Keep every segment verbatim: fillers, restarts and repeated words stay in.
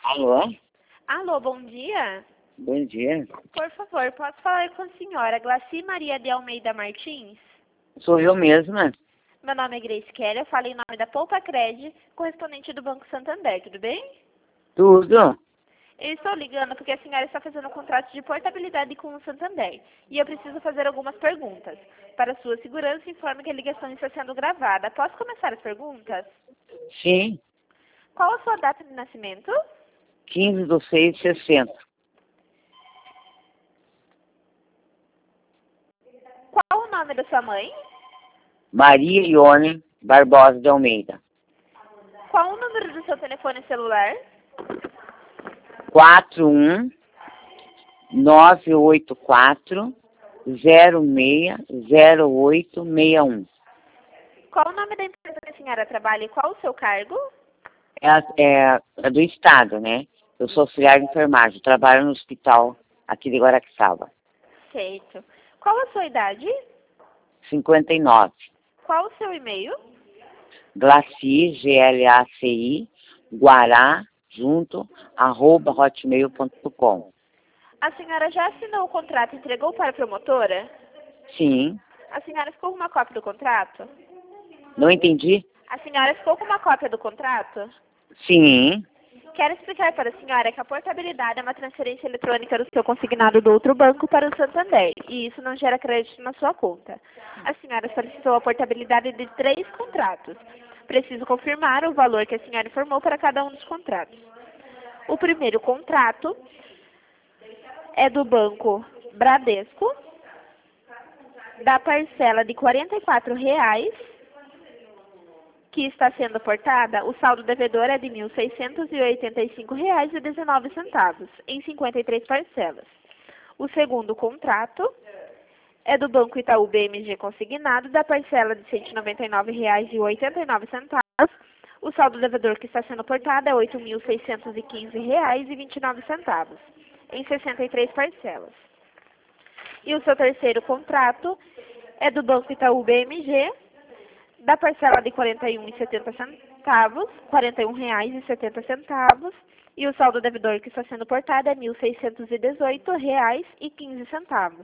Alô? Alô, bom dia. Bom dia. Por favor, posso falar com a senhora Glaci Maria de Almeida Martins? Sou eu mesma. Meu nome é Grace Kelly, eu falo em nome da Poupa Cred, correspondente do Banco Santander, tudo bem? Tudo? Eu estou ligando porque a senhora está fazendo um contrato de portabilidade com o Santander e eu preciso fazer algumas perguntas. Para sua segurança, informe que a ligação está sendo gravada. Posso começar as perguntas? Sim. Qual a sua data de nascimento? quinze de seis de sessenta. Qual o nome da sua mãe? Maria Ione Barbosa de Almeida. Qual o número do seu telefone celular? quatro um nove oito quatro zero seis zero oito seis um. Qual o nome da empresa que a senhora trabalha e qual o seu cargo? É, é, é do Estado, né? Eu sou auxiliar de enfermagem, trabalho no hospital aqui de Guaraxava. Certo. Qual a sua idade? cinquenta e nove. Qual o seu e-mail? Glaci, G L A C I, Guará, junto, arroba hotmail ponto com. A senhora já assinou o contrato e entregou para a promotora? Sim. A senhora ficou com uma cópia do contrato? Não entendi? A senhora ficou com uma cópia do contrato? Sim. Quero explicar para a senhora que a portabilidade é uma transferência eletrônica do seu consignado do outro banco para o Santander, e isso não gera crédito na sua conta. A senhora solicitou a portabilidade de três contratos. Preciso confirmar o valor que a senhora informou para cada um dos contratos. O primeiro contrato é do banco Bradesco, da parcela de quarenta e quatro reais, que está sendo portada, o saldo devedor é de mil seiscentos e oitenta e cinco reais e dezenove centavos, em cinquenta e três parcelas. O segundo contrato é do Banco Itaú B M G consignado, da parcela de cento e noventa e nove reais e oitenta e nove centavos. O saldo devedor que está sendo portado é oito mil seiscentos e quinze reais e vinte e nove centavos, em sessenta e três parcelas. E o seu terceiro contrato é do Banco Itaú B M G, da parcela de quarenta e um reais e setenta centavos, quarenta e um reais e setenta centavos, e o saldo devedor que está sendo portado é mil seiscentos e dezoito reais e quinze centavos,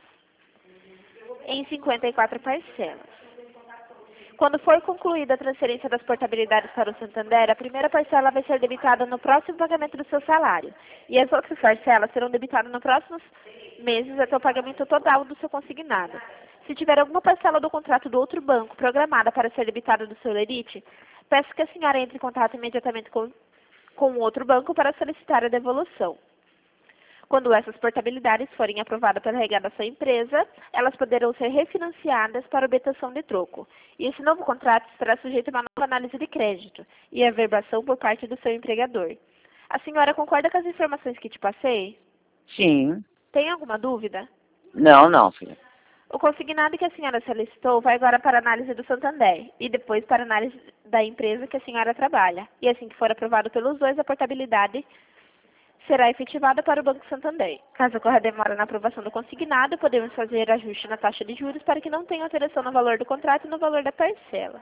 em cinquenta e quatro parcelas. Quando for concluída a transferência das portabilidades para o Santander, a primeira parcela vai ser debitada no próximo pagamento do seu salário, e as outras parcelas serão debitadas nos próximos meses até o pagamento total do seu consignado. Se tiver alguma parcela do contrato do outro banco programada para ser debitada do seu lerite, peço que a senhora entre em contato imediatamente com, com o outro banco para solicitar a devolução. Quando essas portabilidades forem aprovadas pela R H da sua empresa, elas poderão ser refinanciadas para obtenção de troco. E esse novo contrato estará sujeito a uma nova análise de crédito e a verbação por parte do seu empregador. A senhora concorda com as informações que te passei? Sim. Tem alguma dúvida? Não, não, filha. O consignado que a senhora solicitou vai agora para análise do Santander e depois para análise da empresa que a senhora trabalha. E assim que for aprovado pelos dois, a portabilidade será efetivada para o Banco Santander. Caso ocorra demora na aprovação do consignado, podemos fazer ajuste na taxa de juros para que não tenha alteração no valor do contrato e no valor da parcela.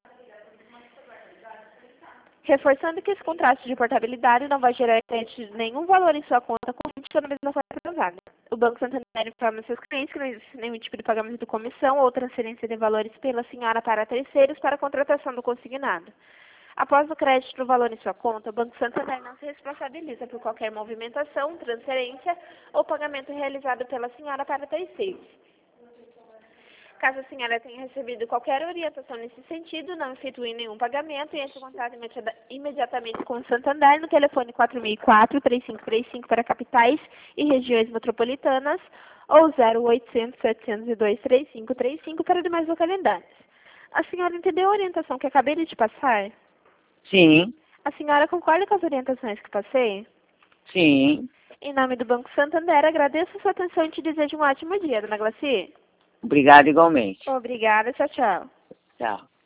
Reforçando que esse contrato de portabilidade não vai gerar crédito de nenhum valor em sua conta corrente quando a mesma for aprovada. O Banco Santander informa seus clientes que não existe nenhum tipo de pagamento de comissão ou transferência de valores pela senhora para terceiros para a contratação do consignado. Após o crédito do valor em sua conta, o Banco Santander não se responsabiliza por qualquer movimentação, transferência ou pagamento realizado pela senhora para terceiros. Caso a senhora tenha recebido qualquer orientação nesse sentido, não efetue nenhum pagamento e entre em contato imediatamente com o Santander no telefone quatro mil e quatro, três cinco três cinco para capitais e regiões metropolitanas ou zero oitocentos, setecentos e dois, trinta e cinco trinta e cinco para demais localidades. A senhora entendeu a orientação que acabei de te passar? Sim. A senhora concorda com as orientações que passei? Sim. Em nome do Banco Santander, agradeço a sua atenção e te desejo um ótimo dia, dona Glaci. Obrigada igualmente. Obrigada, tchau, tchau. Tchau.